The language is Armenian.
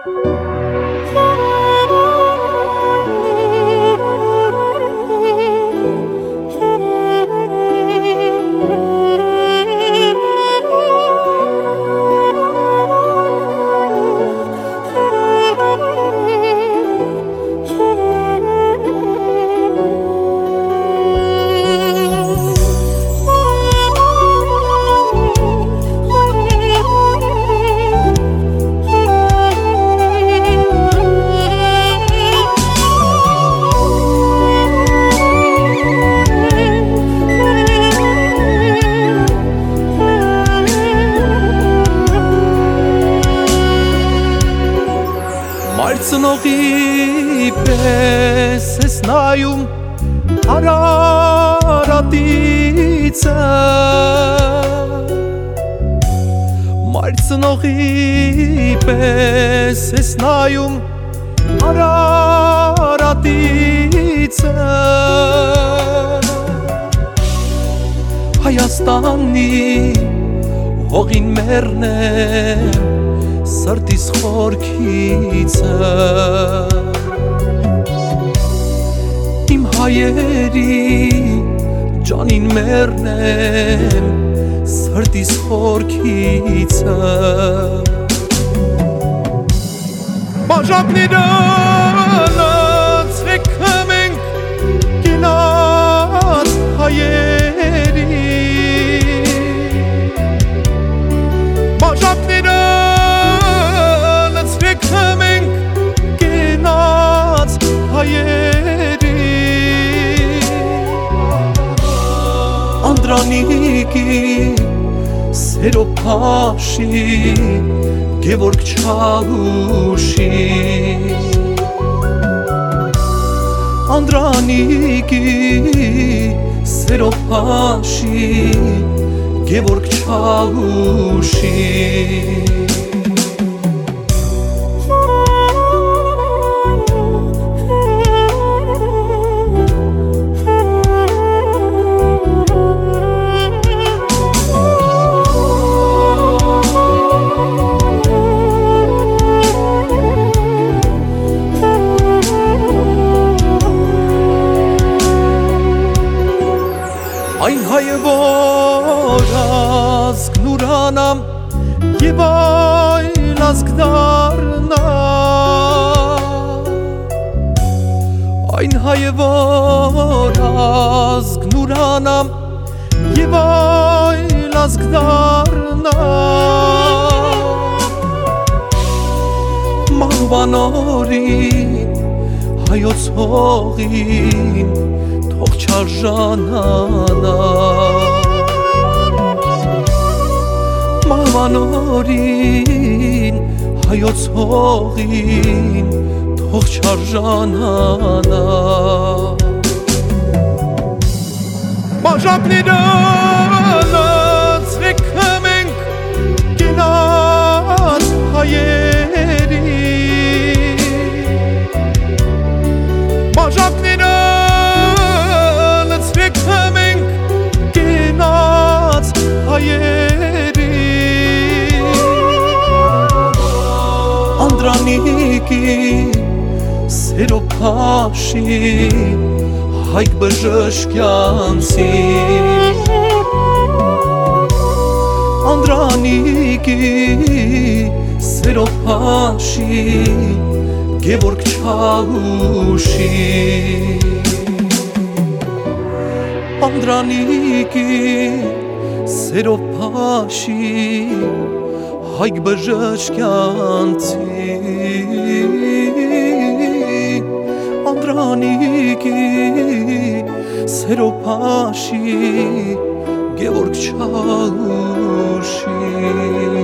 Մայրցնողի պես ես նայում Արարատիցը Մայրցնողի պես ես նայում Արարատիցը Հայաստանի հողին մեռնեմ Սրտիս խորքիցը Իմ հայերի ջանին մեռնեմ Սրտիս խորքիցը Բաժակները լացրեք մենք գնաց հայերի Բաժակները Անդրանիկի սերոփաշի Գևորգ Չաուշի Անդրանիկի սերոփաշի Գևորգ Չաուշի Այն հայը որ ազգն ուրանամ և այլ ազգ դառնա Այն հայը որ ազգն ուրանամ և այլ ազգ դառնա Մահվանորին հայոց հողին թող չարժանանա Մահվանորին հայոց հողին թող չարժանանա Բաժակները լացրեք մենք գնաց հայերի Բաժակները Անդրանիկի սերոփաշի Հայկ Բժշկյանցի Անդրանիկի սերոփաշի Գևորգ Չաուշի Անդրանիկի սերոփաշի Հայկ Բժշկյանցի Անդրանիկի սերոփաշի Գևորգ Չաուշի